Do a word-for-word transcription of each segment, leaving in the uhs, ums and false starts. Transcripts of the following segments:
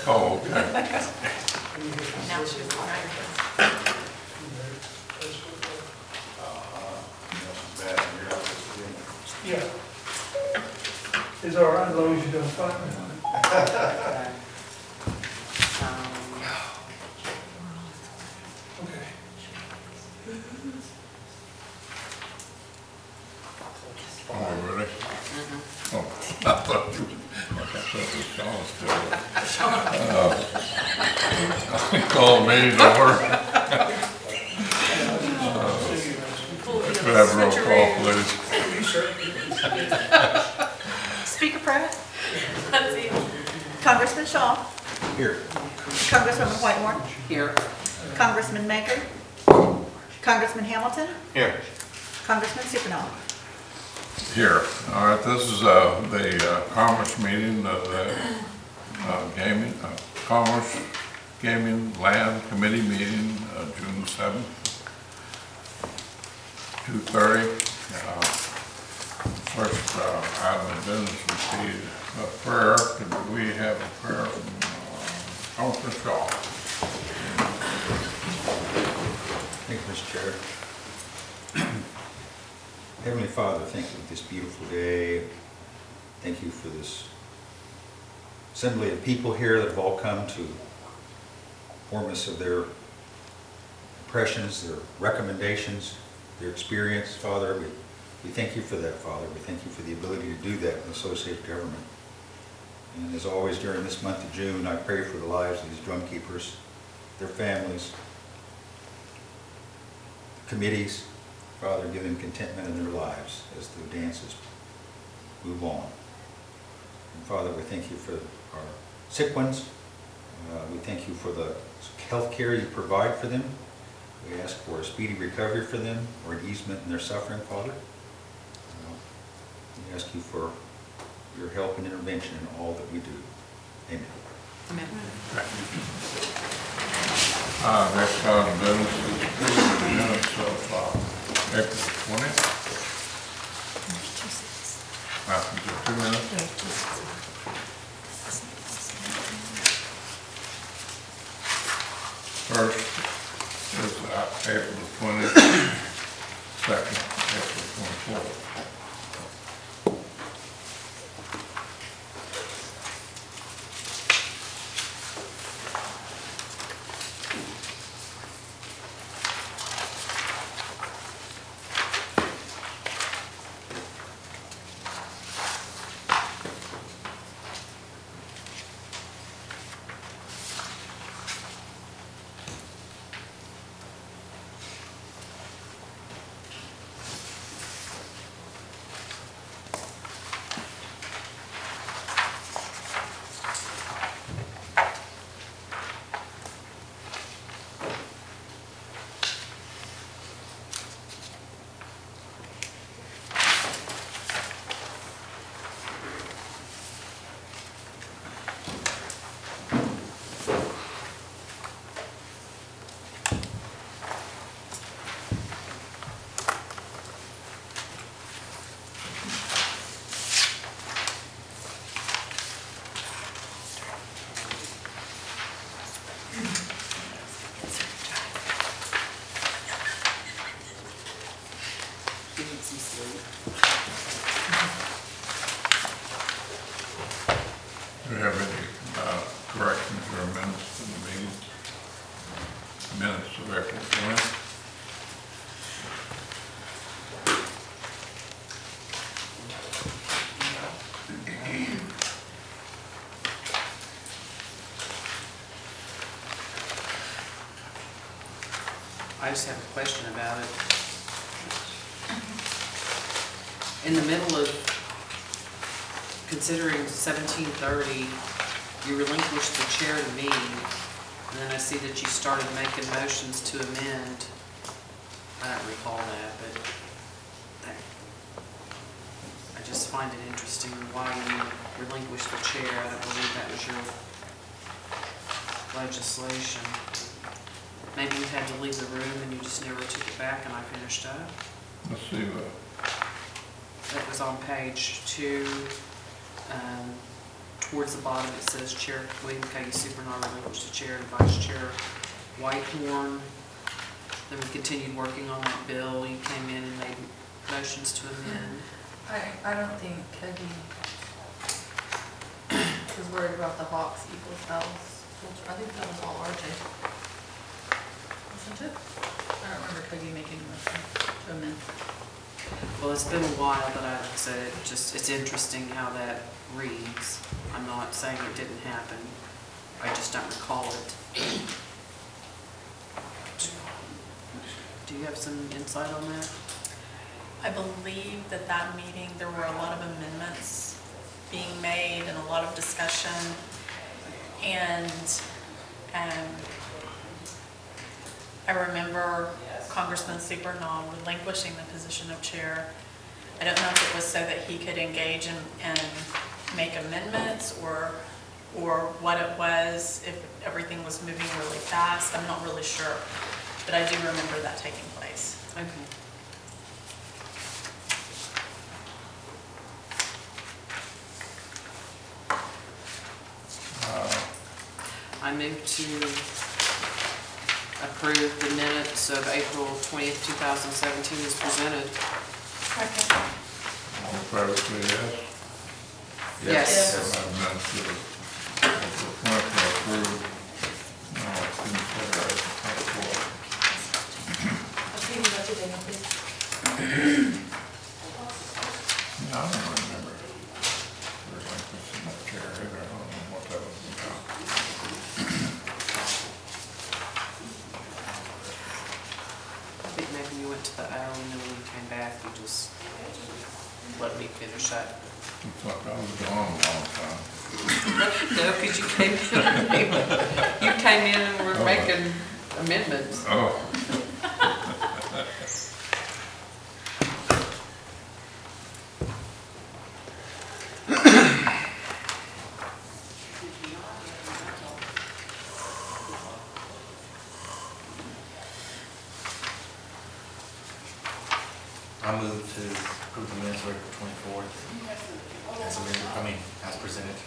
Oh, okay. Now she's right. Yeah. It's all right as long as you don't fight me. Um, Okay. Are you ready? mhm. Oh, I thought you, I thought it was Sean still. Uh, Call me to order. Could I have roll call, please? Speaker Pratt? Congressman Shaw? Here. Congresswoman Whitemore? Here. Congressman Maker? Congressman Hamilton? Here. Congressman Supernall? Here. All right, this is uh, the uh, Commerce meeting of the uh, Gaming, uh, Commerce Gaming Land Committee meeting, uh, June seventh, two thirty. Uh, First uh, item of business would be a prayer. Could we have a prayer from uh, Congressman Shaw? Thank you, Mister Chair. Heavenly Father, thank you for this beautiful day. Thank you for this assembly of people here that have all come to inform us of their impressions, their recommendations, their experience. Father, we, we thank you for that, Father. We thank you for the ability to do that in associated government. And as always, during this month of June, I pray for the lives of these drum keepers, their families, committees. Father, give them contentment in their lives as the dances move on. And Father, we thank you for our sick ones. Uh, we thank you for the health care you provide for them. We ask for a speedy recovery for them or an easement in their suffering, Father. Uh, we ask you for your help and intervention in all that we do. Amen. Amen. Uh, next item of business is approval of the minutes of uh, April twentieth. After the two minutes. First is uh, April twentieth, second, April twenty-fourth. You need some sleep. Do you have any uh, corrections or amendments to the meeting? Minutes of April twentieth? I just have a question about it. In the middle of considering seventeen thirty, you relinquished the chair to me, and then I see that you started making motions to amend. I don't recall that, but that, I just find it interesting why you relinquished the chair. I don't believe that was your legislation. Maybe you had to leave the room and you just never took it back and I finished up. Let's see what. That was on page two, um, towards the bottom, it says Chair William K. Supernall relinquished the chair and Vice Chair Whitehorn. Then we continued working on that bill. You came in and made motions to amend. I, I don't think Peggy was worried about the Hawks Eagles. That was, I think that was all R J. Wasn't it? I don't remember Peggy making a motion to amend. Well, it's been a while, but I like I said, it just, it's interesting how that reads. I'm not saying it didn't happen. I just don't recall it. Do you have some insight on that? I believe that that meeting, there were a lot of amendments being made and a lot of discussion. And um, I remember Congressman Supernall relinquishing the position of chair. I don't know if it was so that he could engage and, and make amendments or, or what it was, if everything was moving really fast. I'm not really sure, but I do remember that taking place. Okay. I move to approve the minutes of April twentieth, two thousand seventeen as presented. All in favor, say yes. Yes. I meant to, to approve. No, I didn't say that. That's what. Okay, you got your data, please. No, I don't remember. There's like this in that chair either. I don't know what that was about. I think maybe you went to the O and then when you came back, you just let me finish that. Looks like I was gone a long time. No, because you came in, you came in and were Oh. making amendments. Oh. I move to approve the minutes of April twenty-fourth as amended, I mean, as presented.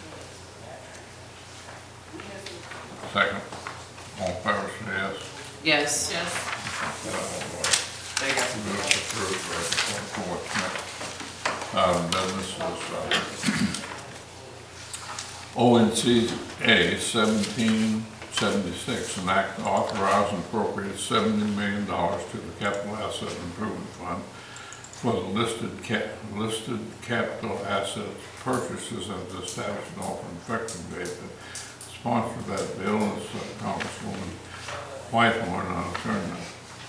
Second. All in favor, say yes. Yes, Yes. there you go. Move to approve April twenty-fourth. Uh, business is, uh, O N C A seventeen seventy-six, an act to authorize and appropriate seventy million dollars to the Capital Asset Improvement Fund for the listed cap, listed capital assets purchases as established and offered effective date. Sponsored that bill is uh, Congresswoman Whitehorn. I'll turn that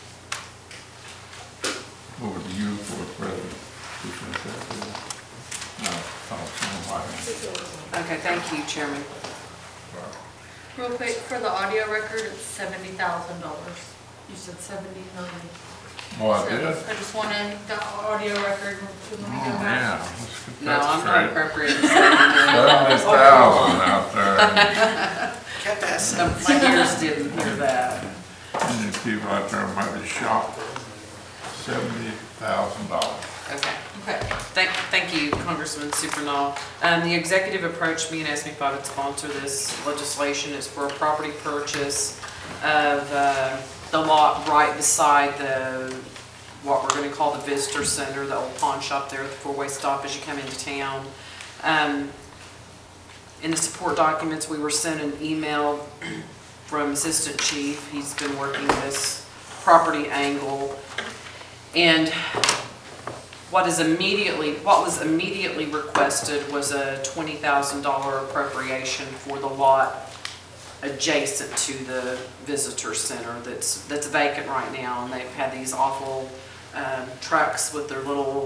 over to you for the president. Present that bill. No, Congresswoman Whitehorn. Okay, thank you, Chairman. Sorry. Real quick, for the audio record, it's seventy thousand dollars. You said seventy million. Oh, I So, did? I just wanted the audio record when we Oh, go yeah. back. Let's get No, that I'm not straight. appropriating Seventy thousand out there. Some, my ears didn't hear that. And you people out there might be shocked. Seventy thousand dollars. Okay. Okay. Thank, thank you, Congressman Supernall. Um, the executive approached me and asked me if I would sponsor this legislation. It's for a property purchase of, uh, the lot right beside the, what we're gonna call the visitor center, the old pawn shop there at the four-way stop as you come into town. Um, in the support documents, we were sent an email from Assistant Chief. He's been working this property angle. And what is immediately, what was immediately requested was a twenty thousand dollar appropriation for the lot adjacent to the visitor center that's, that's vacant right now. And they've had these awful um, trucks with their little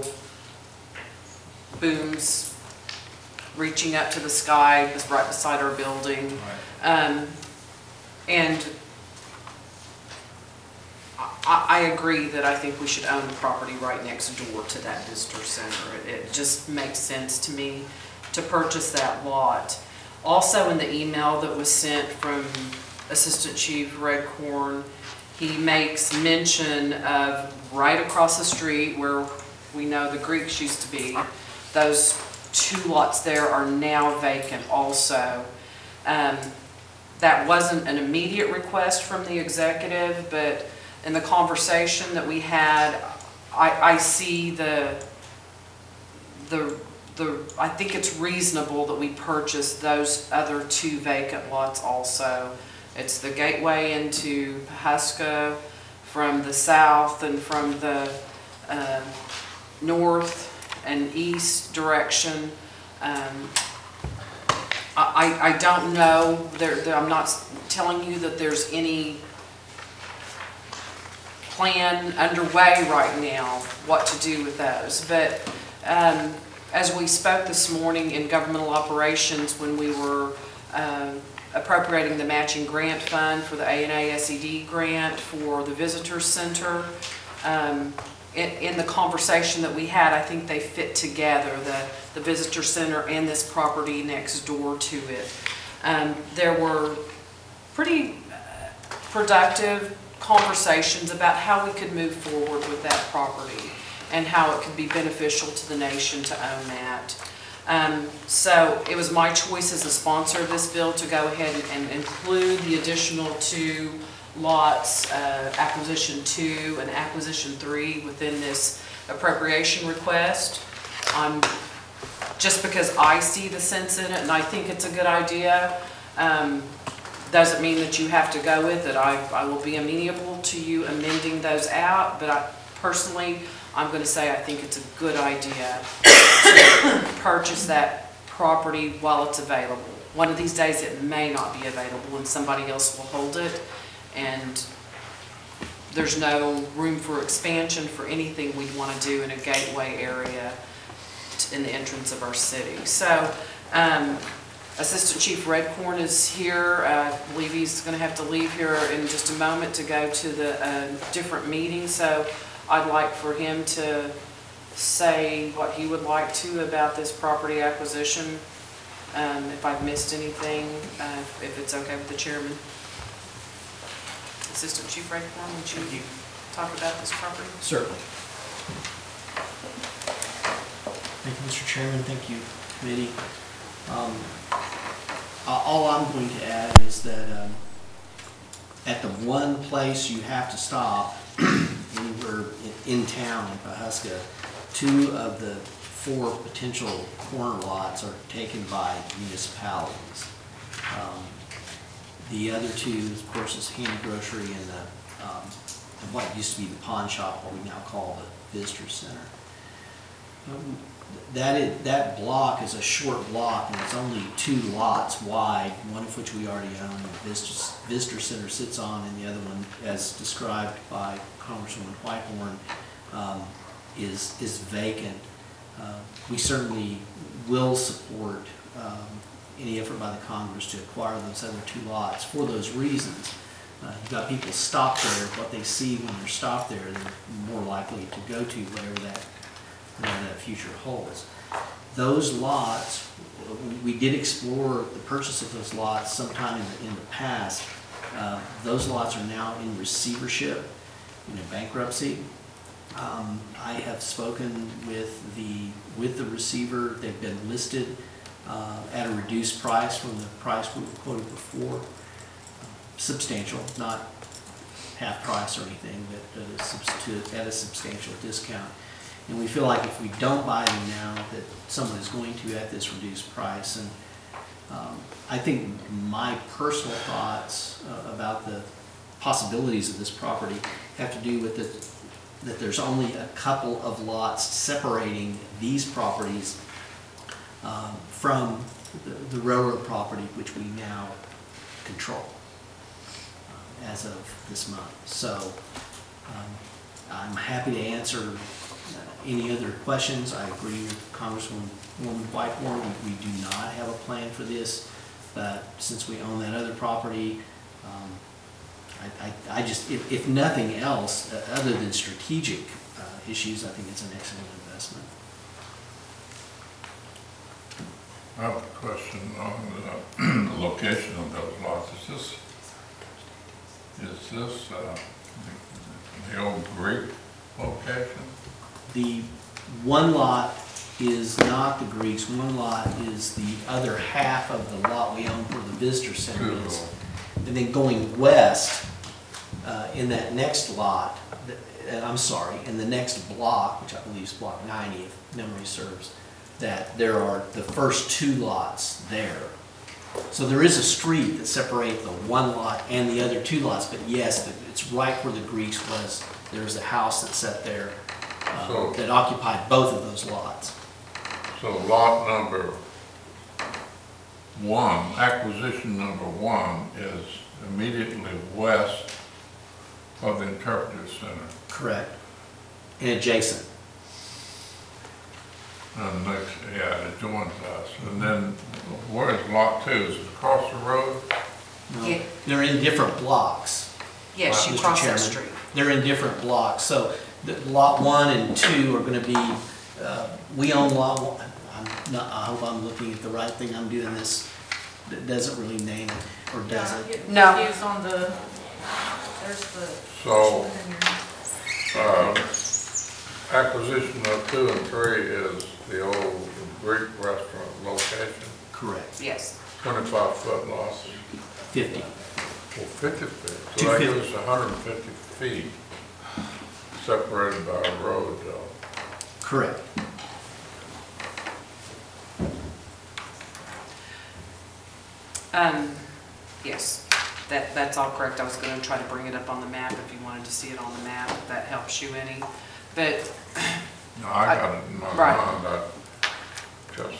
booms reaching up to the sky. It's right beside our building. Um, and I, I agree that I think we should own the property right next door to that visitor center. It, it just makes sense to me to purchase that lot. Also in the email that was sent from Assistant Chief Redcorn, he makes mention of right across the street where we know the Greeks used to be, those two lots there are now vacant also. Um, That wasn't an immediate request from the executive, but in the conversation that we had, I, I see the, the, the, I think it's reasonable that we purchase those other two vacant lots also. It's the gateway into Pawhuska from the south and from the uh, north and east direction. Um, I, I don't know, there, there- I'm not telling you that there's any plan underway right now what to do with those, but um, as we spoke this morning in governmental operations when we were um, appropriating the matching grant fund for the A and A S E D grant for the visitor center, um, in, in the conversation that we had, I think they fit together, the, the visitor center and this property next door to it. Um, there were pretty uh, productive conversations about how we could move forward with that property and how it could be beneficial to the nation to own that. Um, so it was my choice as a sponsor of this bill to go ahead and, and include the additional two lots, uh, acquisition two and acquisition three within this appropriation request. Um, just because I see the sense in it and I think it's a good idea, um, doesn't mean that you have to go with it. I, I will be amenable to you amending those out, but I personally, I'm going to say I think it's a good idea to purchase that property while it's available. One of these days it may not be available and somebody else will hold it, and there's no room for expansion for anything we want to do in a gateway area in the entrance of our city. So um, Assistant Chief Redcorn is here. Uh, I believe he's going to have to leave here in just a moment to go to the uh, different meeting. So I'd like for him to say what he would like to about this property acquisition. Um, if I've missed anything, uh, if it's okay with the chairman. Assistant Chief Redcorn, would you talk about this property? Certainly. Thank you, Mister Chairman. Thank you, committee. Um, uh, all I'm going to add is that um, at the one place you have to stop anywhere in, in town in Pawhuska, two of the four potential corner lots are taken by municipalities. Um, the other two, of course, is Handy Grocery and the, um, what used to be the pawn shop, what we now call the visitor center. Um, That is, that block is a short block, and it's only two lots wide, one of which we already own, the Visitor, Visitor Center sits on, and the other one, as described by Congresswoman Whitehorn, um, is, is vacant. Uh, we certainly will support um, any effort by the Congress to acquire those other two lots for those reasons. Uh, you've got people stop there, what they see when they're stopped there, they're more likely to go to whatever that whatever that future holds. Those lots, we did explore the purchase of those lots sometime in the, in the past. Uh, those lots are now in receivership, in a bankruptcy. Um, I have spoken with the with the receiver. They've been listed uh, at a reduced price from the price we quoted before. Substantial, not half price or anything, but at a, substitute, at a substantial discount. And we feel like if we don't buy them now, that someone is going to at this reduced price. And um, I think my personal thoughts uh, about the possibilities of this property have to do with it, that there's only a couple of lots separating these properties um, from the, the railroad property, which we now control uh, as of this month. So um, I'm happy to answer Uh, any other questions. I agree with Congresswoman Woman Whitehorn. We, we do not have a plan for this, but since we own that other property, um, I, I, I just, if, if nothing else, uh, other than strategic uh, issues, I think it's an excellent investment. I have a question on the location of those lots. Is this, is this uh, the old Greek location? The one lot is not the Greeks. One lot is the other half of the lot we own where the visitor center is. And then going west, uh, in that next lot, th- uh, I'm sorry, in the next block, which I believe is block ninety, if memory serves, that there are the first two lots there. So there is a street that separates the one lot and the other two lots, but yes, it's right where the Greeks was. There's a house that's set there uh, So- that occupied both of those lots. So lot number one, acquisition number one is immediately west of the interpretive center. Correct. And adjacent. And next, yeah, it joins us. And then where is lot two? Is it across the road? No, Yeah. they're in different blocks. Yes, you Mister cross that Chairman. street. They're in different blocks, so the lot one and two are gonna be, uh, we own lot one. I'm not, I hope I'm looking at the right thing, I'm doing this, that doesn't really name it, or does Yeah, it? get No. confused on the, there's the. So, uh, acquisition of two and three is the old Greek restaurant location, Correct, Yes. twenty-five foot lots, fifty. well, fifty feet. So two that fifty. gives us hundred and fifty feet separated by a road though. Correct. Um, yes, that, that's all correct. I was gonna try to bring it up on the map if you wanted to see it on the map, if that helps you any. But, No, I I- got it in my right. mind, I just,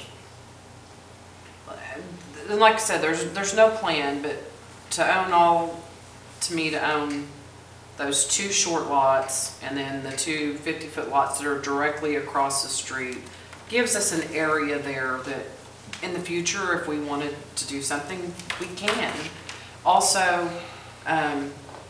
and like I said, there's, there's no plan, but to own all, to me, to own those two short lots and then the two fifty-foot lots that are directly across the street gives us an area there that in the future, if we wanted to do something, we can. Also, um,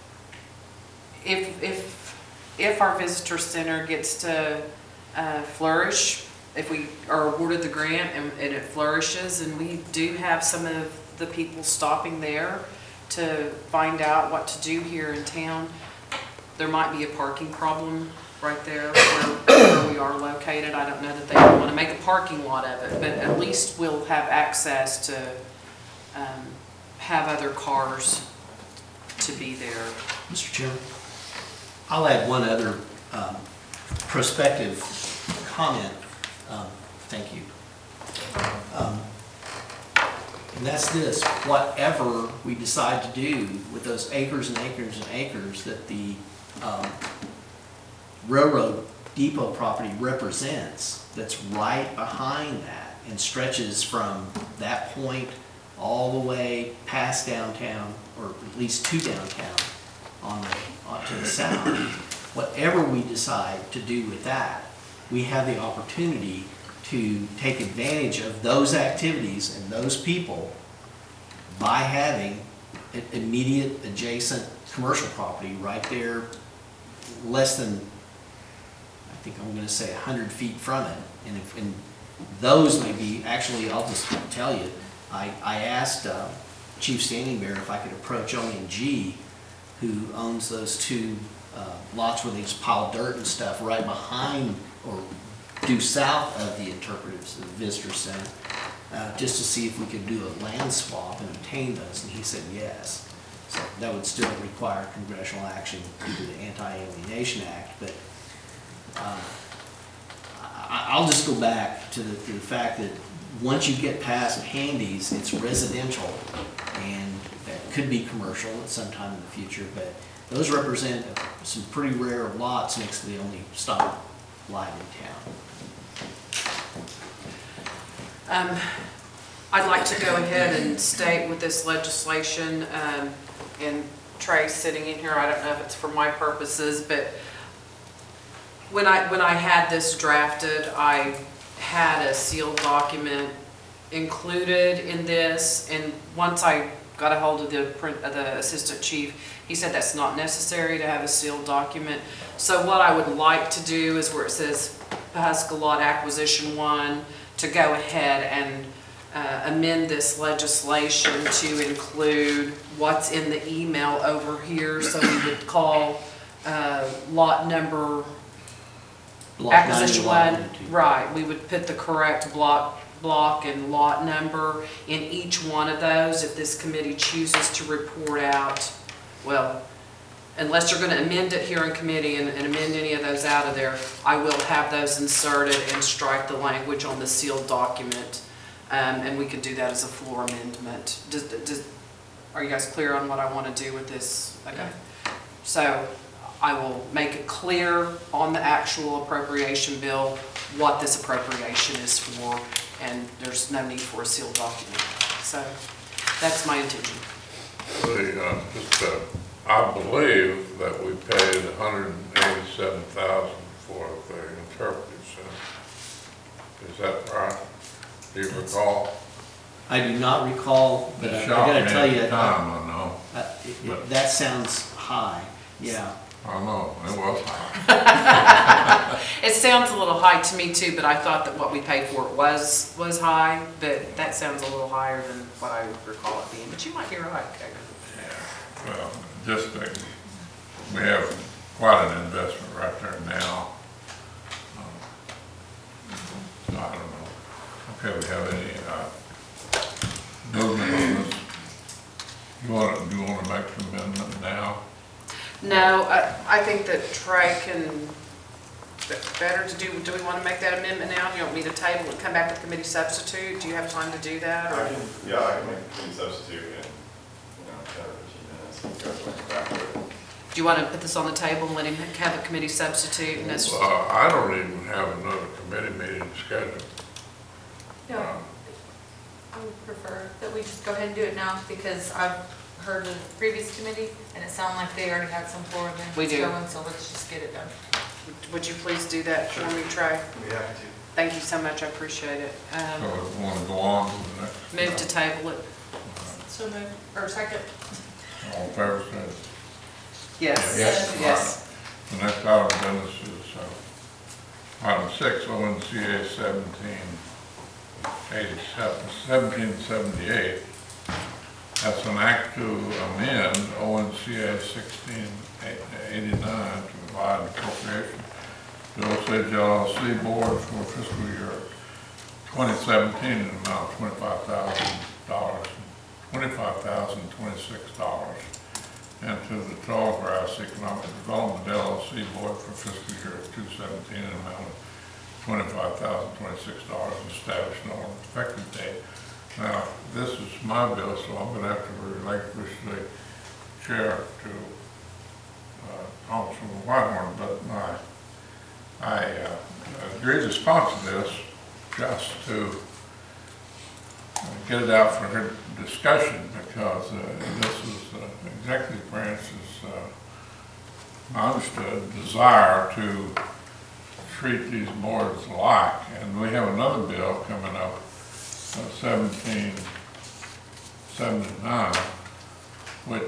if, if, if our visitor center gets to uh, flourish, if we are awarded the grant and, and it flourishes, and we do have some of the people stopping there to find out what to do here in town, there might be a parking problem right there where, where we are located. I don't know that they want to make a parking lot of it, but at least we'll have access to um, have other cars to be there. Mister Chairman, I'll add one other um, prospective comment. Um, Thank you. Um, And that's this, whatever we decide to do with those acres and acres and acres that the um, railroad depot property represents, that's right behind that and stretches from that point all the way past downtown, or at least to downtown on the, on to the south. Whatever we decide to do with that, we have the opportunity to take advantage of those activities and those people by having an immediate adjacent commercial property right there, less than, I think I'm gonna say a hundred feet from it. And if, and those may be, actually, I'll just tell you, I, I asked uh, Chief Standing Bear if I could approach O and G, who owns those two uh, lots where they just pile dirt and stuff right behind or due south of the interpretive visitor center, uh, just to see if we could do a land swap and obtain those, and he said yes. So that would still require congressional action due to the Anti-Alienation Act, but um, I, I'll just go back to the, to the fact that once you get past Handy's, it's residential, and that could be commercial at some time in the future, but those represent some pretty rare lots next to the only stop light in town. Um, I'd like to go ahead and state with this legislation, um, and Trey's sitting in here, I don't know if it's for my purposes, but when I, when I had this drafted, I had a sealed document included in this, and once I got a hold of the, print- of the assistant chief, he said that's not necessary to have a sealed document. So what I would like to do is where it says Pawhuska Lot Acquisition One, to go ahead and uh, amend this legislation to include what's in the email over here. So we would call uh, lot number Block acquisition ninety, lot one, ninety-two. right, we would put the correct block, block and lot number in each one of those if this committee chooses to report out, well, unless you're gonna amend it here in committee and, and amend any of those out of there, I will have those inserted and strike the language on the sealed document. Um, and we could do that as a floor amendment. Does, does, are you guys clear on what I wanna do with this? Okay. So I will make it clear on the actual appropriation bill what this appropriation is for, and there's no need for a sealed document. So that's my intention. The, uh, just, uh, I believe that we paid one hundred eighty-seven thousand for the interpretive center. Is that right? Do you recall? I do not recall, but I I It shocked gotta me tell at you, the uh, time, I know. uh, it- it- that sounds high, yeah. I know, it was high. It sounds a little high to me too, but I thought that what we paid for it was, was high, but that sounds a little higher than what I recall it being, but you might be right, Kevin. Well, just, uh, we have quite an investment right there now. Um, so I don't know. Okay, we have any, uh, movement on this? You want to, you want to make an amendment now? No, I, I think that Trey can, better to do, do we want to make that amendment now? Do you want me to table and come back with committee substitute? Do you have time to do that? I Or can, yeah, I can make a clean substitute in, you know, ten or fifteen minutes, and go back to it. do you want to put this on the table and let him have a committee substitute? And that's, Well, I don't even have another committee meeting scheduled. No, I would prefer that we just go ahead and do it now, because I've heard of the previous committee, and it sounded like they already had some floor events We do. going, so let's just get it done. would you please do that for me, Trey? We have to. Thank you so much, I appreciate it. So Um, if we want to go on to the next. Move to table it. So move, or second. All in favor, say Yes. Yes. Yes. The next item of business is, uh, item six, O N C A seventeen eighty-seven, seventeen seventy-eight. That's an act to amend O N C A sixteen eighty-nine to provide appropriation to Osage L L C board for fiscal year twenty seventeen in the amount of twenty-five thousand dollars, twenty-five thousand twenty-six dollars. And to the Tallgrass Economic Development L L C Board for fiscal year two seventeen in the amount of twenty-five thousand twenty-six dollars and establish an effective date. Now, this is my bill, so I'm gonna have to relinquish the chair to uh, Councilman Whitehorn, but my, I uh, agreed to sponsor this just to uh, get it out for her discussion, because uh, this is uh, executive branch's, uh, I understood, desire to treat these boards alike. And we have another bill coming up, uh, seventeen seventy-nine, which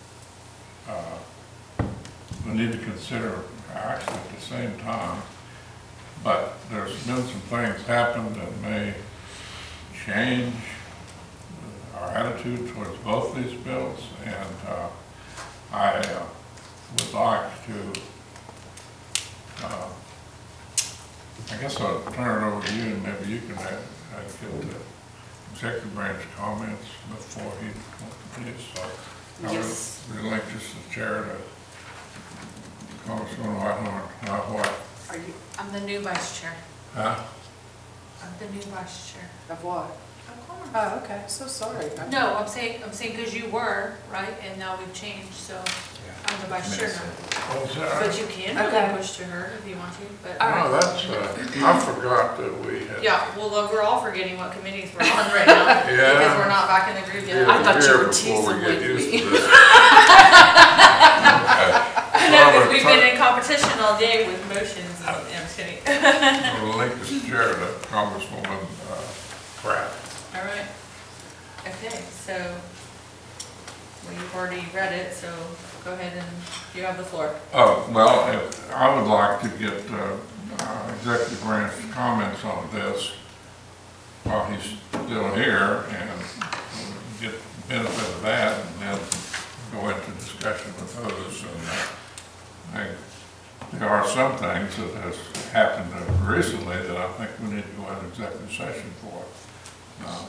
uh, we need to consider actually at the same time. But there's been some things happen that may change our attitude towards both these bills, and uh, I uh, would like to, uh, I guess I'll turn it over to you, and maybe you can uh, uh, get the executive branch comments before he completes. So I Yes. will relinquish the chair to Congressman Whitehorn. Uh, what? Are you, I'm the new vice chair. Huh? I'm the new vice chair. Of what? Of course. Oh, okay, so sorry. No, I'm saying, I'm saying because you were, right, and now we've changed, so I'm the vice chair now. Oh, is that right? But you can Okay. relinquish to her if you want to, but. No, that's, uh, I forgot that we had. Yeah, well, uh, we're all forgetting what committees we're on right now, Yeah. because we're not back in the group yet. I thought you Here were before we teasing get with used me. to this. I know, because we've been in competition all day with motions and, and I'm just kidding. I'll relinquish the chair to Congresswoman uh, Pratt. All right. Okay, so, well, you've already read it, so go ahead and you have the floor. Oh, well, if- I would like to get uh, uh, executive branch comments on this while he's still here, and get the benefit of that, and then go into discussion with others. And uh, I think there are some things that has happened recently that I think we need to go into executive session for. Uh,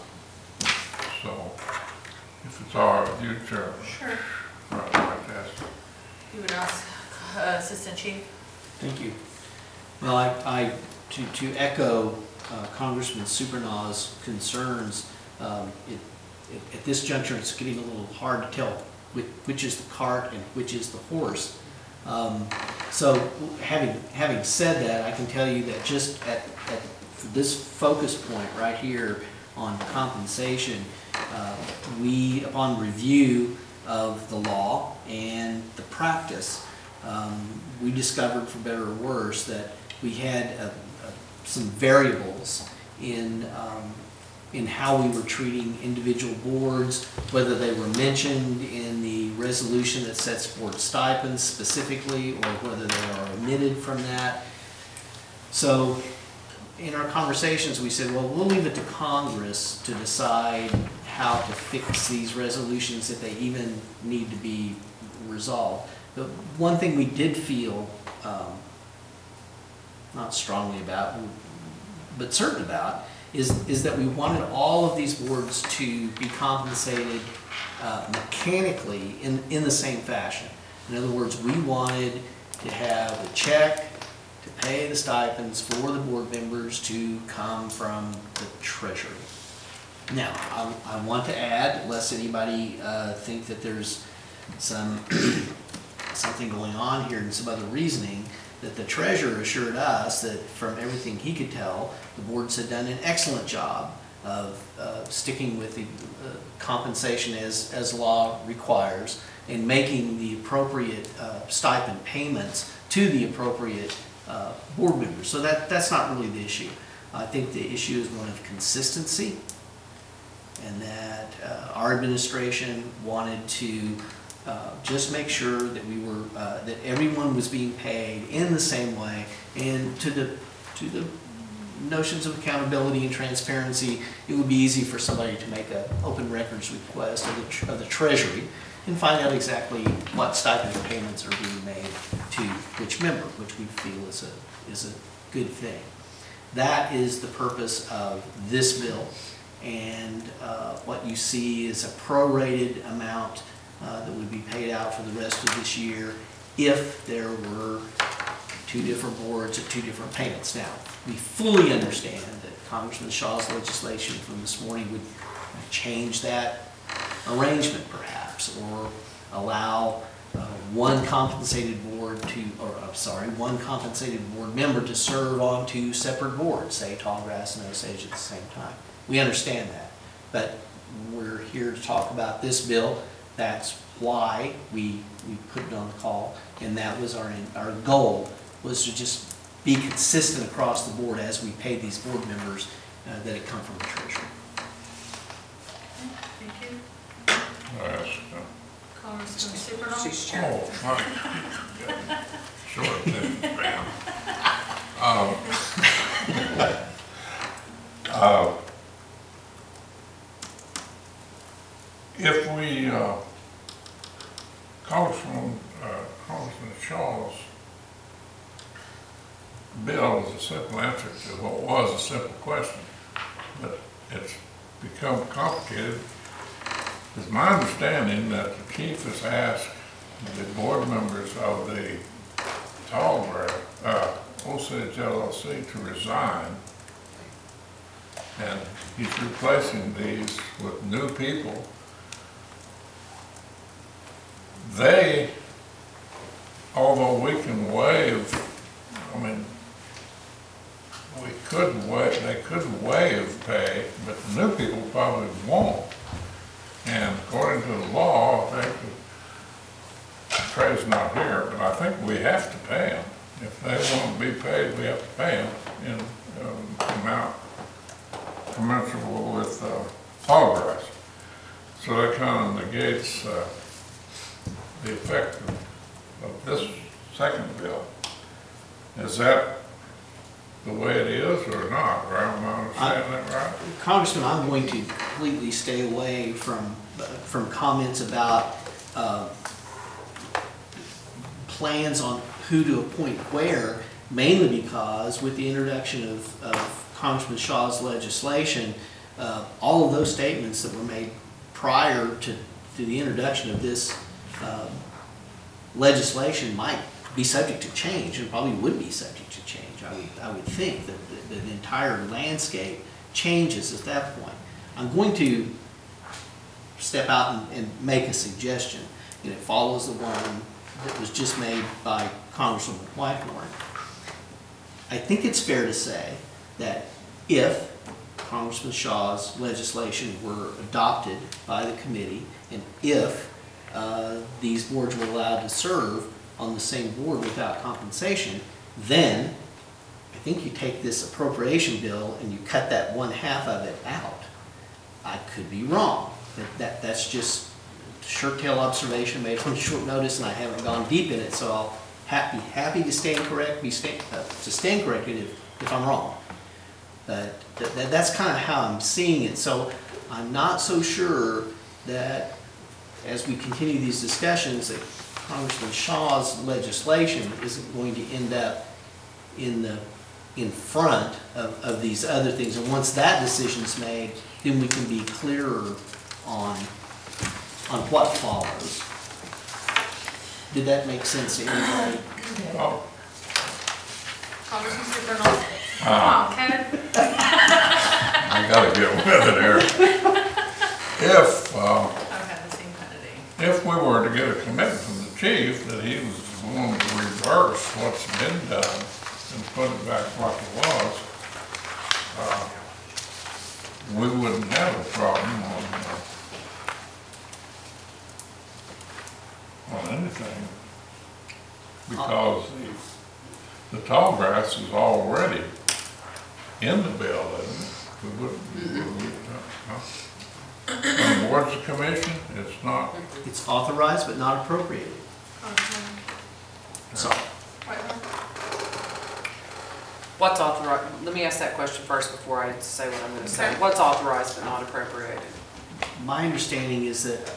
So, if it's all right with you, Chairman. Sure. I'd like to ask. You would ask uh, Assistant Chief? Thank you. Well, I, I, to, to echo uh, Congressman Supernaw's concerns, um, it, it- at this juncture, it's getting a little hard to tell which, which is the cart and which is the horse. Um, So, having, having said that, I can tell you that just at, at this focus point right here on compensation, uh, we, upon review of the law and the practice, um, we discovered, for better or worse, that we had uh, uh, some variables in, um, in how we were treating individual boards, whether they were mentioned in the resolution that sets board stipends specifically, or whether they are omitted from that. So, in our conversations, we said, well, we'll leave it to Congress to decide how to fix these resolutions if they even need to be resolved. The one thing we did feel, um, not strongly about, but certain about, is, is that we wanted all of these boards to be compensated uh, mechanically in, in the same fashion. In other words, we wanted to have a check to pay the stipends for the board members to come from the treasury. Now, I, I want to add, lest anybody uh, think that there's some something going on here and some other reasoning, that the treasurer assured us that from everything he could tell, the boards had done an excellent job of uh, sticking with the uh, compensation as, as law requires and making the appropriate uh, stipend payments to the appropriate uh, board members. So that, that's not really the issue. I think the issue is one of consistency, and that uh, our administration wanted to uh, just make sure that we were, uh, that everyone was being paid in the same way, and to the, to the notions of accountability and transparency, it would be easy for somebody to make an open records request of the, tr of the Treasury and find out exactly what stipend payments are being made to which member, which we feel is a, is a good thing. That is the purpose of this bill. And uh, what you see is a prorated amount uh, that would be paid out for the rest of this year if there were two different boards at two different payments. Now, we fully understand that Congressman Shaw's legislation from this morning would change that arrangement perhaps, or allow uh, one compensated board to, or I'm sorry, one compensated board member to serve on two separate boards, say Tallgrass and Osage at the same time. We understand that, but we're here to talk about this bill. That's why we, we put it on the call, and that was our, our goal, was to just be consistent across the board as we pay these board members uh, that had come from the Treasury. Thank you. Yes. Congressman Supernall? She's chair. Oh, fine. Sure, then, ma'am. Um, uh, If we, uh, Congressman, uh, Congressman Shaw's bill is a simple answer to what was a simple question, but it's become complicated. It's my understanding that the chief has asked the board members of the Tallgrass, uh, Osage L L C to resign, and he's replacing these with new people. They, although we can waive, I mean, we could waive, they could waive pay, but the new people probably won't. And according to the law, I think, Trey's not here, but I think we have to pay them. If they want to be paid, we have to pay them in um, amount commensurable with uh, Tallgrass. So that kind of negates uh, the effect of, of this second bill. Is that the way it is or not? Or am I understanding that right? Congressman, I'm going to completely stay away from, from comments about uh, plans on who to appoint where, mainly because with the introduction of, of Congressman Shaw's legislation, uh, all of those statements that were made prior to, to the introduction of this um, legislation might be subject to change, and probably would be subject to change. I would, I would think that the, the entire landscape changes at that point. I'm going to step out and, and make a suggestion, and it follows the one that was just made by Congresswoman Whitehorn. I think it's fair to say that if Congressman Shaw's legislation were adopted by the committee, and if uh, these boards were allowed to serve on the same board without compensation, then I think you take this appropriation bill and you cut that one half of it out. I could be wrong. That, that that's just shirt tail observation made on short notice, and I haven't gone deep in it, so I'll ha be happy to stand correct, be stand, uh, to stand corrected if, if I'm wrong. But th th that's kind of how I'm seeing it. So I'm not so sure that as we continue these discussions that Congressman Shaw's legislation isn't going to end up in the in front of, of these other things. And once that decision's made, then we can be clearer on on what follows. Did that make sense to anybody? Oh, Congressman Super Nolan. Come uh, on, Ken. I gotta get with it here. If, uh, I've had the same kind of day. if we were to get a commitment from the chief that he was willing to reverse what's been done and put it back like it was, uh, we wouldn't have a problem on, uh, on anything. Because the, the tall grass is already in the bill, isn't it? We wouldn't, we wouldn't, uh, on boards of commission, it's not. It's authorized but not appropriated. Congressman So Whitehorn. What's authorized, let me ask that question first before I say what I'm gonna say. Okay. What's authorized but not appropriated? my understanding is that,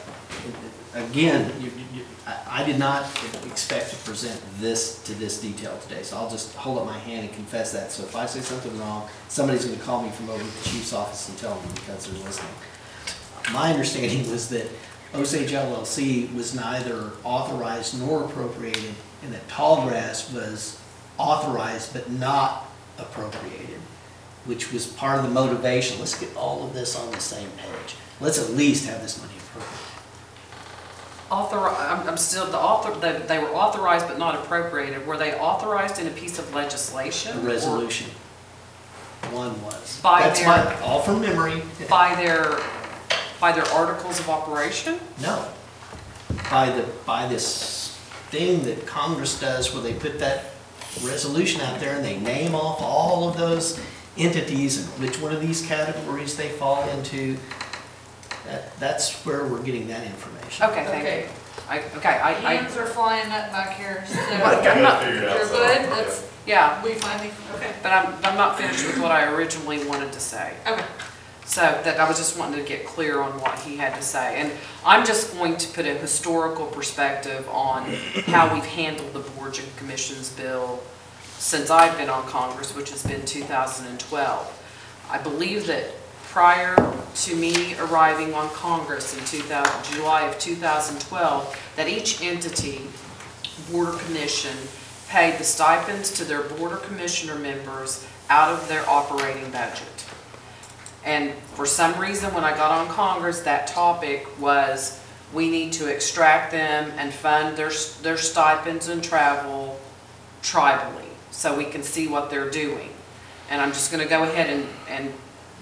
again, you, you, I, I did not expect to present this to this detail today, so I'll just hold up my hand and confess that. So if I say something wrong, somebody's going to call me from over at the chief's office and tell me because they're listening. My understanding was that Osage L L C was neither authorized nor appropriated, and that Tallgrass was authorized but not appropriated, which was part of the motivation. Let's get all of this on the same page. Let's at least have this money appropriated. Author, I'm, I'm still, the author, they, they were authorized but not appropriated. Were they authorized in a piece of legislation? A resolution. One was. By That's their- my, all from memory. Or by their, by their articles of operation? No. By the, by this thing that Congress does where they put that resolution out there and they name off all of those entities and which one of these categories they fall into. That, that's where we're getting that information. Okay, thank Okay. you. I, okay, I, I, Hands are flying up back here, so I'm not, Figured out you're some- good, yeah. that's, yeah, we finally, okay, but I'm, I'm not finished with what I originally wanted to say. okay. So that I was just wanting to get clear on what he had to say. And I'm just going to put a historical perspective on how we've handled the boards and commissions bill since I've been on Congress, which has been two thousand twelve. I believe that prior to me arriving on Congress in two thousand, July of two thousand twelve, that each entity, board or commission, paid the stipends to their board or commissioner members out of their operating budget. And for some reason, when I got on Congress, that topic was, we need to extract them and fund their, their stipends and travel tribally, so we can see what they're doing. And I'm just gonna go ahead and, and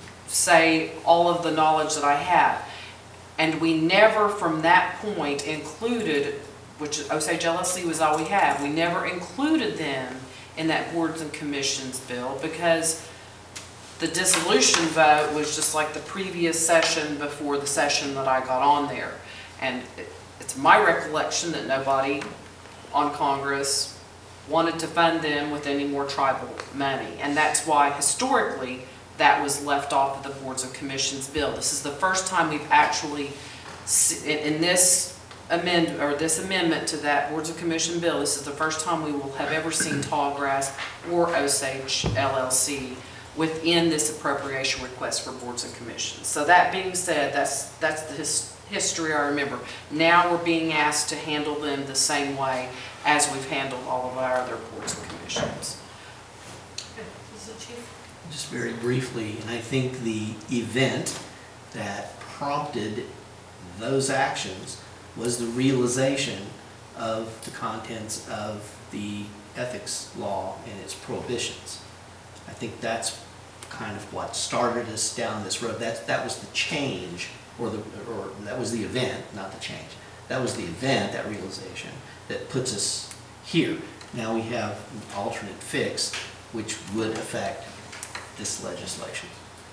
say all of the knowledge that I have. And we never, from that point, included, which Osage L L C was all we had, we never included them in that boards and commissions bill because the dissolution vote was just like the previous session before the session that I got on there. And it- it's my recollection that nobody on Congress wanted to fund them with any more tribal money. And that's why historically that was left off of the boards and commissions bill. This is the first time we've actually, s- in, in this amend, or this amendment to that Boards and Commission bill, this is the first time we will have ever seen Tallgrass or Osage L L C within this appropriation request for boards and commissions. So that being said, that's, that's the his, history I remember. Now we're being asked to handle them the same way as we've handled all of our other boards and commissions. Okay, is it Chief? Just very briefly, and I think the event that prompted those actions was the realization of the contents of the ethics law and its prohibitions. I think that's kind of what started us down this road. That, that was the change, or the, or that was the event, not the change. That was the event, that realization, that puts us here. Now we have an alternate fix, which would affect this legislation.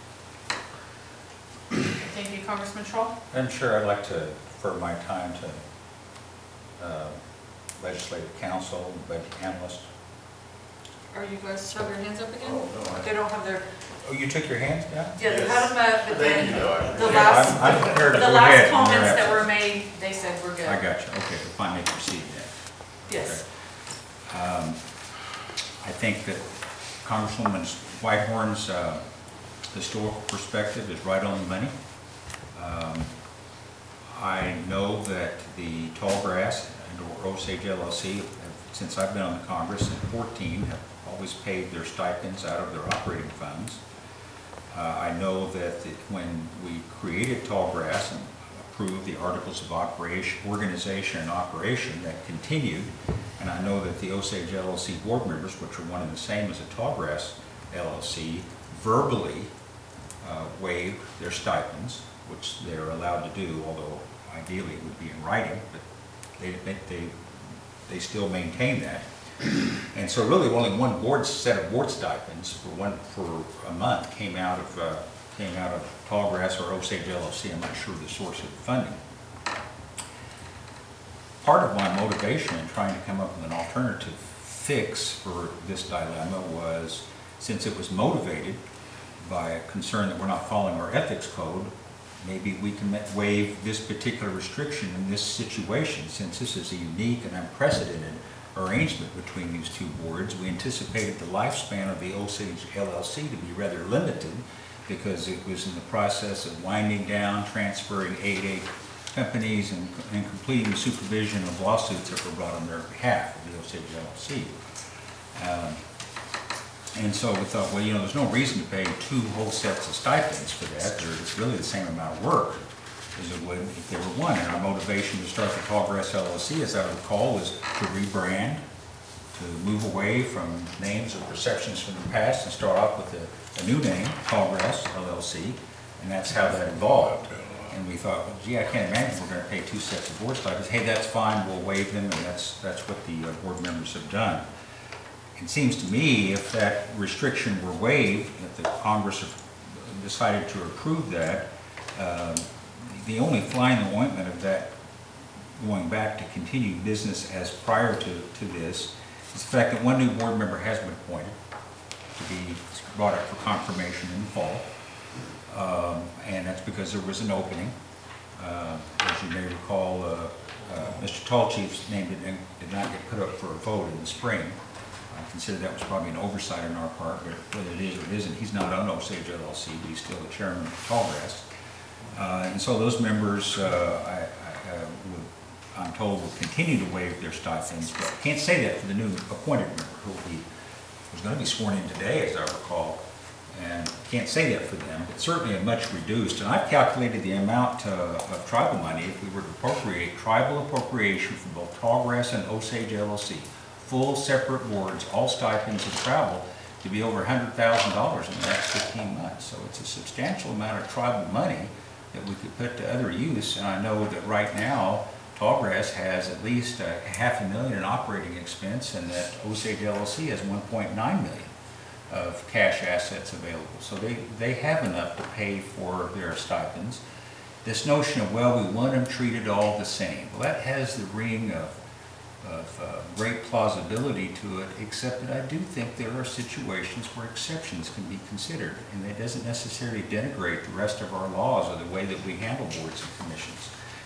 Thank you, Congressman Troll. I'm sure I'd like to defer my time to uh, legislative counsel, budget analyst. Are you guys have your hands up again? Oh, no, I- They don't have their, Oh, you took your hands down? yeah, they had them up, but Thank you, then though. I the appreciate it. last, I'm- I'm prepared to the go last ahead when comments you're that after. were made, they said we're good. I got you, okay, if I may proceed then. Yes. Um, I think that Congresswoman Whitehorn's uh, historical perspective is right on the money. Um, I know that the Tallgrass and or Osage L L C, have, since I've been on the Congress in fourteen, have always paid their stipends out of their operating funds. Uh, I know that the, when we created Tallgrass and approved the Articles of Operation, Organization and Operation, that continued. And I know that the Osage L L C board members, which are one and the same as the Tallgrass L L C, verbally uh, waived their stipends, which they're allowed to do, although ideally it would be in writing, but they, they, they, they still maintain that. And so really only one board set of board stipends for one for a month came out of uh, came out of Tallgrass or Osage L L C. I'm not sure the source of the funding. Part of my motivation in trying to come up with an alternative fix for this dilemma was, since it was motivated by a concern that we're not following our ethics code, maybe we can waive this particular restriction in this situation. Since this is a unique and unprecedented arrangement between these two boards, we anticipated the lifespan of the Osage L L C to be rather limited because it was in the process of winding down, transferring eight eight companies and, and completing the supervision of lawsuits that were brought on their behalf of the Osage L L C. Um, and so we thought, well, you know, there's no reason to pay two whole sets of stipends for that. It's really the same amount of work as it would if they were one. And our motivation to start the Tallgrass L L C, as I recall, was to rebrand, to move away from names or perceptions from the past and start off with a, a new name, Tallgrass L L C, and that's how that evolved. And we thought, well, gee, I can't imagine we're going to pay two sets of board stipends. Hey, that's fine, we'll waive them, and that's, that's what the uh, board members have done. It seems to me if that restriction were waived, if the Congress decided to approve that, um, the only fly in the ointment of that going back to continued business as prior to, to this is the fact that one new board member has been appointed to be brought up for confirmation in the fall. Um, and that's because there was an opening. Uh, as you may recall, uh, uh, Mister Tallchief's name did, did not get put up for a vote in the spring. I consider that was probably an oversight on our part, but whether it is or it isn't, he's not on Osage L L C, but he's still the chairman of Tallgrass. Uh, and so those members, uh, I, I, uh, would, I'm told, will continue to waive their stipends, but I can't say that for the new appointed member who will be, who's going to be sworn in today, as I recall. And I can't say that for them, but certainly a much reduced. And I've calculated the amount uh, of tribal money if we were to appropriate tribal appropriation for both Tallgrass and Osage L L C, full separate boards, all stipends and travel, to be over one hundred thousand dollars in the next fifteen months. So it's a substantial amount of tribal money that we could put to other use. And I know that right now, Tallgrass has at least a half a million in operating expense, and that Osage L L C has one point nine million of cash assets available. So they, they have enough to pay for their stipends. This notion of, well, we want them treated all the same, well, that has the ring of, of uh, great plausibility to it, except that I do think there are situations where exceptions can be considered, and it doesn't necessarily denigrate the rest of our laws or the way that we handle boards and commissions.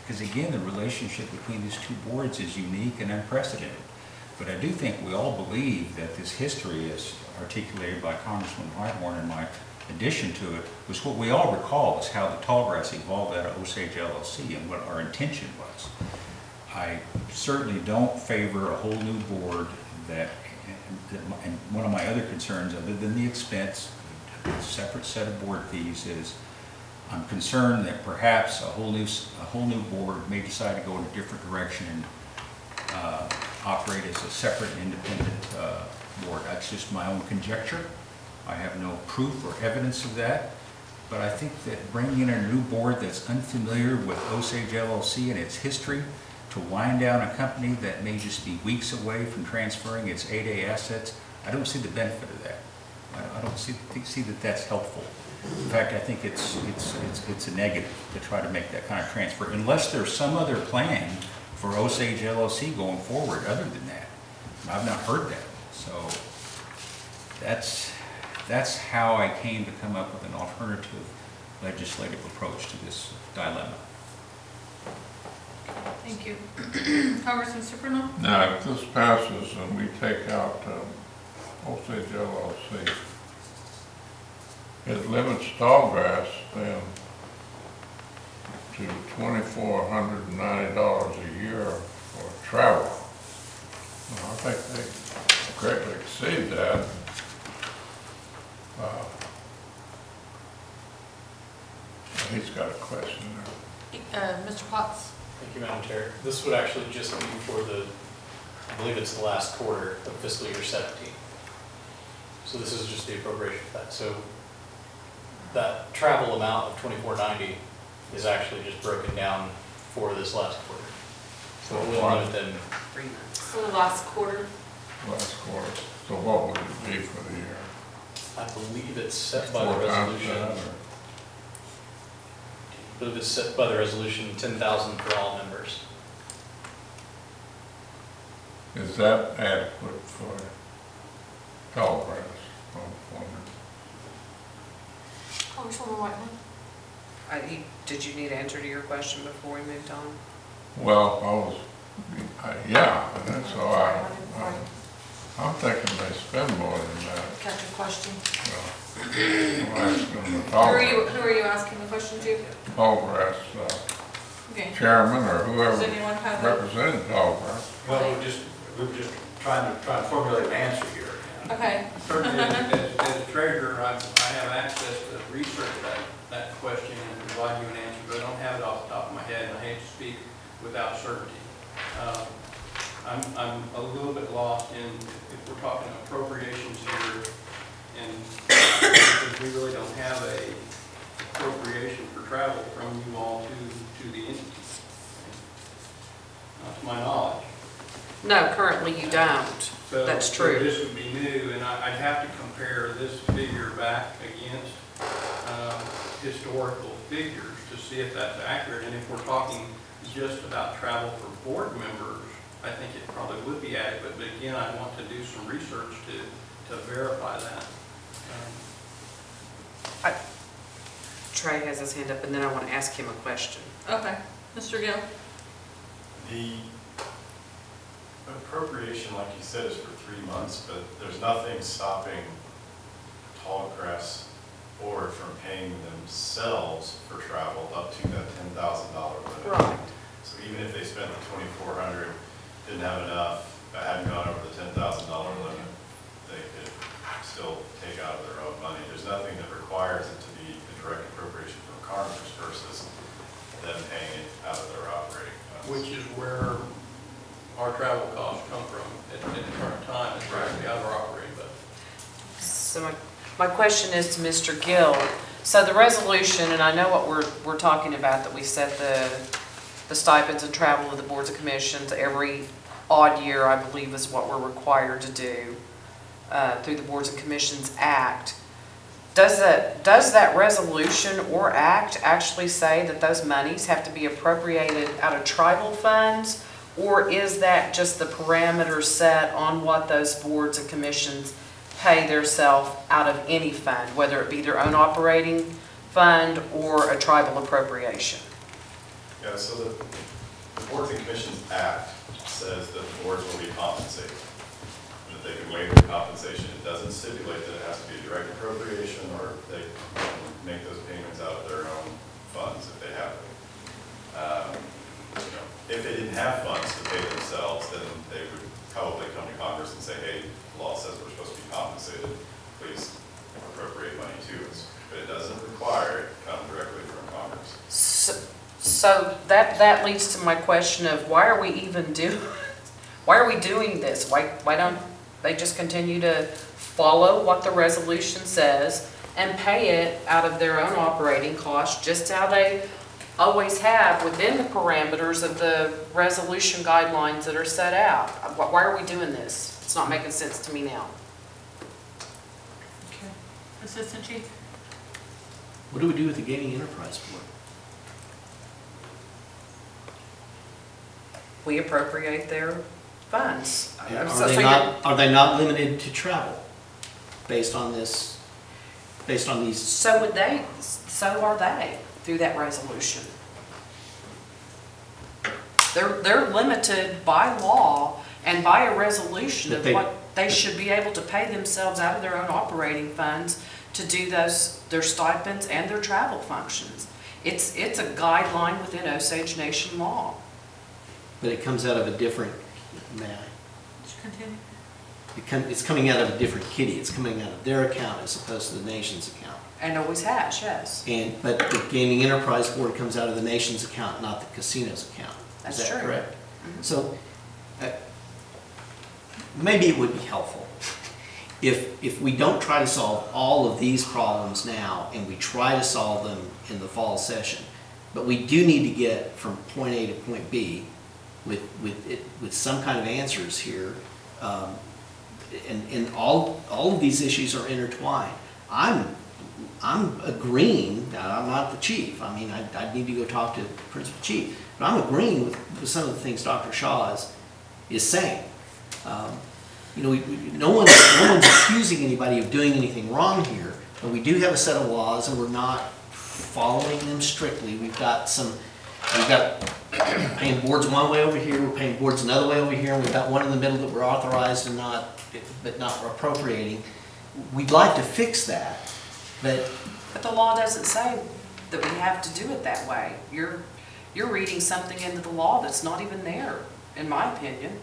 because again, the relationship between these two boards is unique and unprecedented. But I do think we all believe that this history, as articulated by Congressman Whitehorn and my addition to it, was what we all recall is how the Tallgrass evolved out of Osage L L C and what our intention was. I certainly don't favor a whole new board that, and one of my other concerns, other than the expense, a separate set of board fees, is I'm concerned that perhaps a whole new, a whole new board may decide to go in a different direction and uh, operate as a separate independent uh, board. That's just my own conjecture. I have no proof or evidence of that, but I think that bringing in a new board that's unfamiliar with Osage L L C and its history to wind down a company that may just be weeks away from transferring its eight A assets, I don't see the benefit of that. I I don't see, see that that's helpful. In fact, I think it's, it's, it's, it's a negative to try to make that kind of transfer, unless there's some other plan for Osage L L C going forward other than that. I've not heard that. So that's, that's how I came to come up with an alternative legislative approach to this dilemma. Thank you. Congressman Supernaw? Now, if this passes and we take out um, Osage L L C, it limits Tallgrass then to twenty-four hundred ninety dollars a year for travel. Well, I think they greatly exceed that. Uh, He's got a question there. Uh, Mister Potts? Thank you, Madam Chair. This would actually just be for the, I believe it's the last quarter of fiscal year seventeen. So this is just the appropriation for that. So that travel amount of twenty-four ninety is actually just broken down for this last quarter. So it will limit them. Three months. So the last quarter? Last quarter. So what would it be for the year? I believe it's set by the Four times resolution. that, or- I believe it's set by the resolution, ten thousand for all members. Is that adequate for Tallgrass? I'm wondering. Congresswoman Whiteman? I, he- did you need an answer to your question before we moved on? Well, I was, I- yeah, and so I, I'm- I'm thinking they spend more than that. Catch your question. Well, I'm asking the Who are you, Tallgrass, who are you asking the question to? Tallgrass uh, Okay. chairman or Does whoever anyone have a? represented Tallgrass. Well, we're just, we were just trying to, trying to formulate an answer here. Okay. Certainly, as, as as treasurer, I, I have access to research that, that question and provide you an answer, but I don't have it off the top of my head, and I hate to speak without certainty. Um, I'm, I'm a little bit lost in, if we're talking appropriations here, and because we really don't have a appropriation for travel from you all to, to the entity, not to my knowledge. No, currently you don't. So- That's so true. this would be new, and I- I'd have to compare this figure back against um, historical figures to see if that's accurate. And if we're talking just about travel for board members, I think it probably would be adequate. But again, I want to do some research to, to verify that. Um, Trey has his hand up, and then I want to ask him a question. Okay. Mister Gill? The appropriation, like you said, is for three months, but there's nothing stopping Tallgrass Board from paying themselves for travel up to that ten thousand dollar limit. Right. So even if they spent the twenty-four hundred, didn't have enough, but hadn't gone over the ten thousand dollar limit, they could still take out of their own money. There's nothing that requires it to be a direct appropriation from Congress versus them paying it out of their operating funds. Which is where our travel costs come from at, at the current time, it's directly out of our operating budget. So my, my question is to Mister Gill. So the resolution, and I know what we're, we're talking about, that we set the, the stipends and travel of the boards and commissions every odd year, I believe is what we're required to do uh, through the Boards and Commissions Act. Does that, does that resolution or act actually say that those monies have to be appropriated out of tribal funds? Or is that just the parameters set on what those boards and commissions pay theirself out of any fund, whether it be their own operating fund or a tribal appropriation? Yeah, so the, the Boards and Commissions Act says that the boards will be compensated. And that they can waive the compensation. It doesn't stipulate that it has to be a direct appropriation or they can make those payments out of their own funds if they have them. Um, you know, if they didn't have funds to pay themselves, then they would probably come to Congress and say, hey, the law says we're supposed to be compensated. Please appropriate money to us. But it doesn't require it to come directly from Congress. So, so that, that leads to my question of why are we even do, why are we doing this? Why, why don't they just continue to follow what the resolution says and pay it out of their own operating costs, just how they always have within the parameters of the resolution guidelines that are set out? Why are we doing this? It's not making sense to me now. Okay. Assistant Chief? What do we do with the Gaming Enterprise Board? We appropriate their funds. Are So- they so not, are they not limited to travel based on this, based on these? So would they, so are they, through that resolution. They're, they're limited by law and by a resolution But of they- what they should be able to pay themselves out of their own operating funds to do those, their stipends and their travel functions. It's, it's a guideline within Osage Nation law. But it comes out of a different, may I? Just continue. It come, it's coming out of a different kitty. It's coming out of their account as opposed to the nation's account. And always has, yes. And, but the Gaming Enterprise Board comes out of the nation's account, not the casino's account. That's Is that true. correct? Mhm. So, uh, maybe it would be helpful if, if we don't try to solve all of these problems now and we try to solve them in the fall session. But we do need to get from point A to point B with, with, it, with some kind of answers here. Um, and, and all, all of these issues are intertwined. I'm, I'm agreeing, now I'm not the chief, I mean, I, I need to go talk to the principal chief, but I'm agreeing with, with some of the things Doctor Shaw is, is saying. Um, you know, we, we, no one's, no one's accusing anybody of doing anything wrong here, but we do have a set of laws and we're not following them strictly. We've got some, we've got paying boards one way over here, we're paying boards another way over here, and we've got one in the middle that we're authorized and not, but not appropriating. We'd like to fix that, but But the law doesn't say that we have to do it that way. You're, you're reading something into the law that's not even there, in my opinion.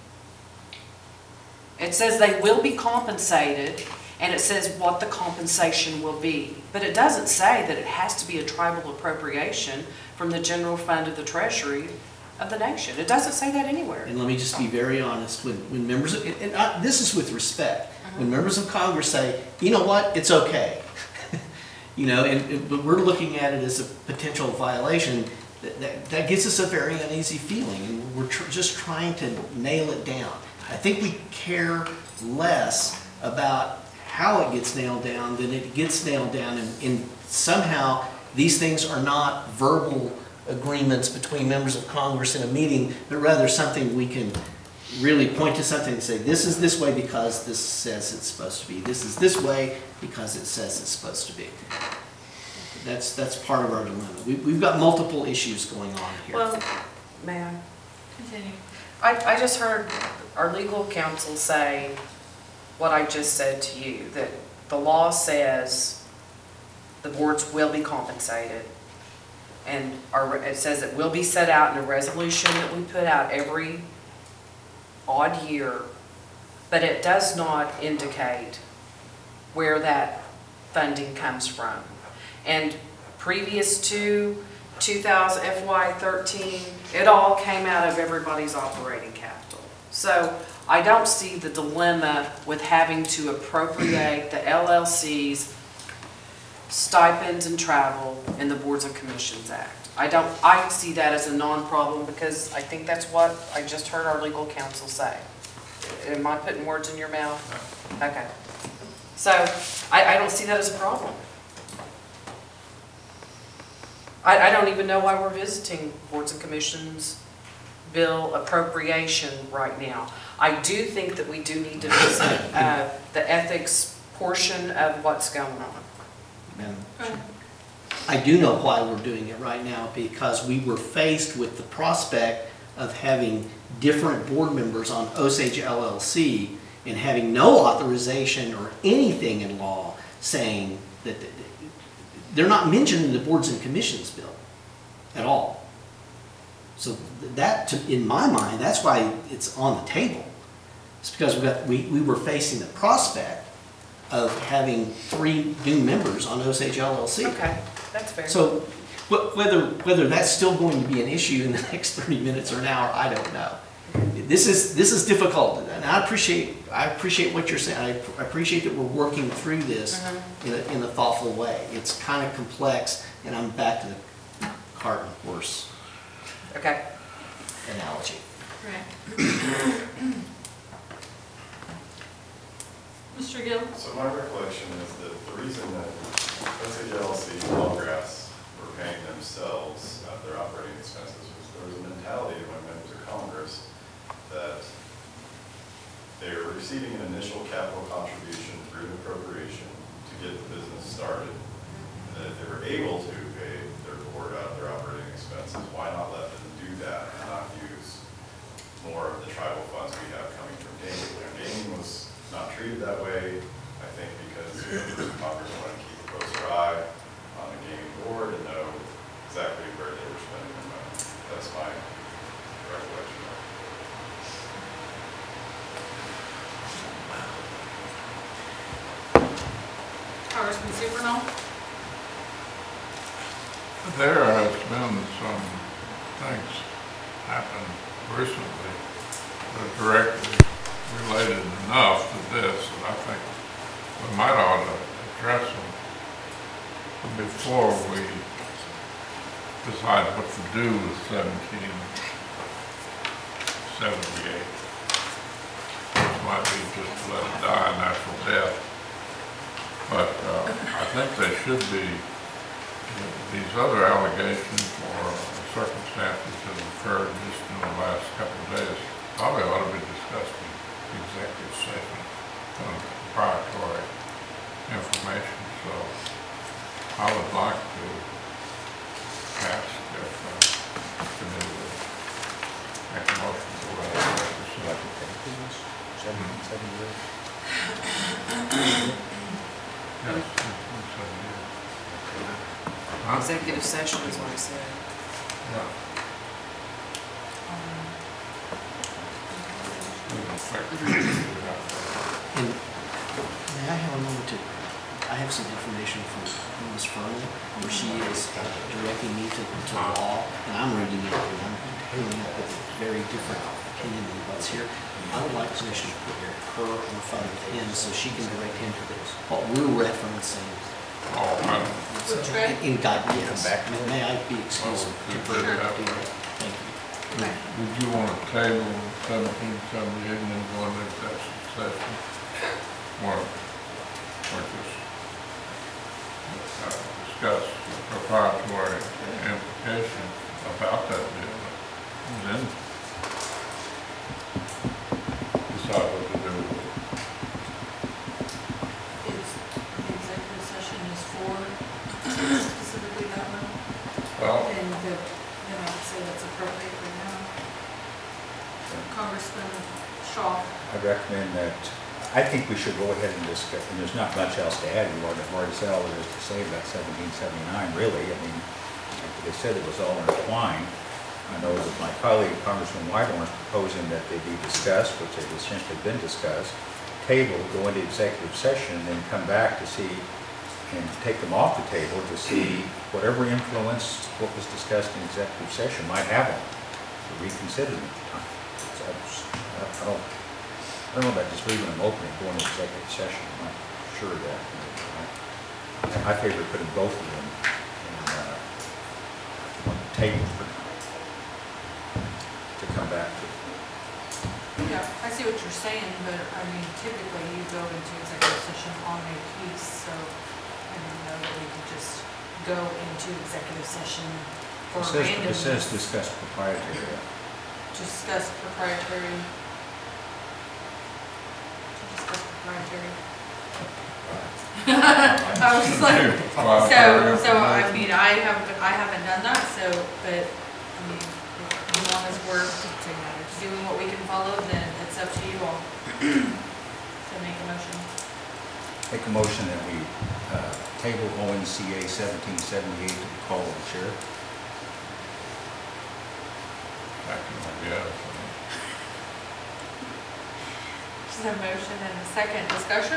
It says they will be compensated, and it says what the compensation will be. But it doesn't say that it has to be a tribal appropriation from the general fund of the treasury of the nation. It doesn't say that anywhere. and let me just be very honest, when, when members, of, and I, this is with respect, when members of Congress say, you know what, it's okay. You know, and, and- but we're looking at it as a potential violation, that, that, that gives us a very uneasy feeling, and we're tr- just trying to nail it down. I think we care less about how it gets nailed down than it gets nailed down, and, and somehow these things are not verbal agreements between members of Congress in a meeting, but rather something we can really point to something and say, this is this way because this says it's supposed to be. This is this way because it says it's supposed to be. That's, that's part of our dilemma. We, we've got multiple issues going on here. Well, may I? Continue. I, I just heard our legal counsel say what I just said to you, that the law says the boards will be compensated. And our, it says it will be set out in a resolution that we put out every odd year, but it does not indicate where that funding comes from. And previous to two thousand F Y thirteen, it all came out of everybody's operating capital. So I don't see the dilemma with having to appropriate the L L C's stipends and travel in the Boards and Commissions Act. I don't, I see that as a non-problem because I think that's what I just heard our legal counsel say. Am I putting words in your mouth? Okay. So I, I don't see that as a problem. I, I don't even know why we're visiting Boards and Commissions bill appropriation right now. I do think that we do need to visit uh, the ethics portion of what's going on. Madam Go ahead. I do know why we're doing it right now, because we were faced with the prospect of having different board members on Osage L L C and having no authorization or anything in law saying that they're not mentioned in the boards and commissions bill at all. So that, to- in my mind, that's why it's on the table. It's because we got, we, we were facing the prospect of having three new members on Osage L L C. Okay, that's fair. So wh- whether, whether that's still going to be an issue in the next thirty minutes or an hour, I don't know. This is, this is difficult, and I appreciate, I appreciate what you're saying. I pr- I appreciate that we're working through this Mhm. in a, in a thoughtful way. It's kind of complex, and I'm back to the cart and horse Okay. analogy. Right. Mister Gill? So my recollection is that the reason that Osage L L C and Tallgrass were paying themselves out of their operating expenses was there was a mentality among members of Congress that they were receiving an initial capital contribution through an appropriation to get the business started. And that if they were able to pay their board out of their operating expenses, why not let them do that and not use more of the tribal funds we have coming from gaming? And gaming was not treated that way, I think, because members of Congress wanted to keep a closer eye on the gaming board and know exactly where they were spending their money. That's my recollection. Congressman Supernaw? There has been some things happen recently that are directly related enough to this that I think we might ought to address them before we decide what to do with seventeen seventy-eight. This might be just to let it die a natural death. But uh, I think they should be, these other allegations or circumstances that have occurred just in the last couple of days probably ought to be discussed in executive session on proprietary information. So I would like to ask if uh, the committee would make a motion to go into executive session. Yes, yes, yes. Huh? Executive session is what I said. Yeah. And may I have a moment to, I have some information from Miz Furman, where she is directing me to, to law, and I'm reading it, and I'm coming up with a very different opinion than what's here. I would like permission to put her in front of him, so she can direct him to this, what we're referencing. Oh, I Which way? In God, yes. May I be excused? Well, to prefer do that. that? Thank you. Would you want to table seventeen seventy-eight and then go into executive session? Or, or just uh, discuss proprietary implications about that deal? And then decide what to do with it. Is, the executive session is for specifically that one? Well, And the, then I would say that's appropriate for now. Congressman Shaw? I recommend that, I think we should go ahead and discuss, and there's not much else to add, more than Marcel is to say about seventeen seventy-nine, really. I mean, like they said, it was all intertwined. I know that my colleague, Congressman Whitehorn, is proposing that they be discussed, which have essentially been discussed, table, go into executive session, and then come back to see, and take them off the table to see whatever influence what was discussed in executive session might have on them, to reconsider them at the time. So I just- I I don't, I don't know about just leaving them open and going to executive session. I'm not sure of that. I favor putting both of them in, uh, on the table for now, to come back to. Yeah, I see what you're saying, but I mean, typically you go into executive session on a piece, so I don't know that we can just go into executive session for It says, it says randomness. discuss proprietary. Discuss proprietary. To discuss proprietary. I was just like, Five so, thirty. so I mean, I haven't, I haven't done that, so, but, I mean, as long as we're doing what we can follow, then it's up to you all. So make a motion. Make a motion that we uh, table O N C A seventeen seventy-eight to the call of the chair. Second, I guess. Just a motion and a second discussion.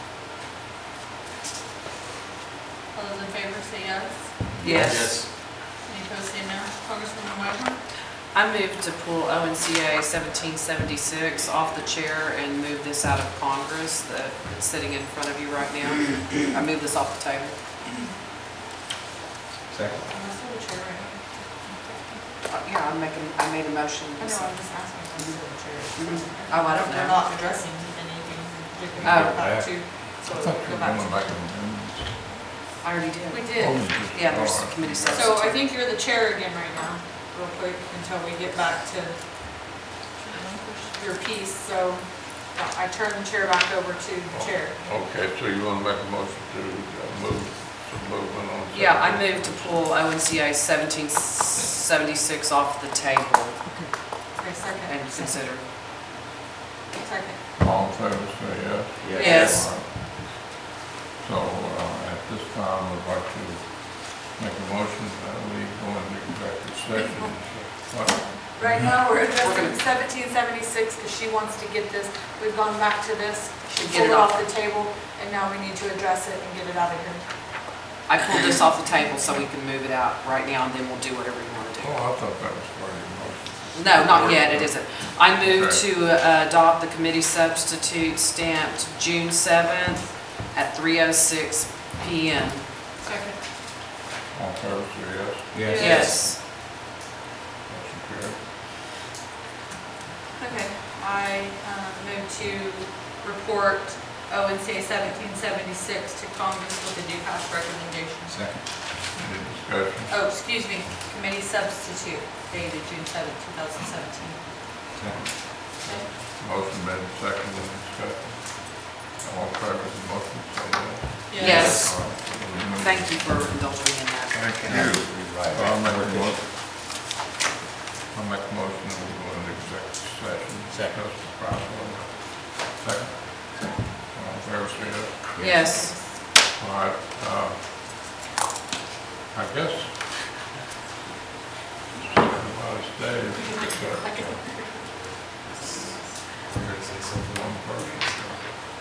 All those in favor say yes. Yes. Any opposed say no. Congresswoman Whitmore? I move to pull O N C A seventeen seventy-six off the chair and move this out of Congress that is sitting in front of you right now. I move this off the table. Second. I'm still the chair right now. Uh, Yeah, I'm making, I made a motion. I know, I'm just asking if I'm still the chair. Oh, I don't They're know. not addressing anything in particular. Oh. Go back to, so I thought you go were back going to. back in amendments. I already did. We Oh, did. you did. Yeah, there's All a right. committee So I substitute. think you're the chair again right now, real quick, until we get back to your piece. So yeah, I turn the chair back over to the chair. Okay, so you want to make a motion to uh, move, some movement on? Yeah, I seventeen? move to pull O N C A seventeen seventy-six off the table Okay, second. and consider. Second. All in favor, say yes. Yes. All right. So, uh, at this time, I'd like to make a motion that we go into executive session. What? Right now, we're addressing We're gonna- seventeen seventy-six because she wants to get this, we've gone back to this, she Get pulled it it off off. the table, and now we need to address it and get it out of here. I pulled this off the table so we can move it out right now and then we'll do whatever you want to do. Oh, I thought that was part of your motion. No, not yet, it isn't. I move Okay. to uh, adopt the committee substitute stamped June seventh at three oh six P M. Second. All in favor, say yes. Yes. Yes. Motion carried. Okay, I um, move to report O N C A seventeen seventy-six to Congress with a due pass recommendation. Second. Any discussion? Oh, excuse me, committee substitute dated June seventh, two thousand seventeen. Second. Motion made, second, any discussion? All in favor of the motion, say yes. Yes. All right. Thank you for indulging me in that. Thank Can I you. rewrite I'll make a that? motion. I'll make a motion that we go into executive session. Second. Discuss the problem. Second. All in favor, say yes. Yes. All right, uh, I guess. Last day. We're gonna say something one person.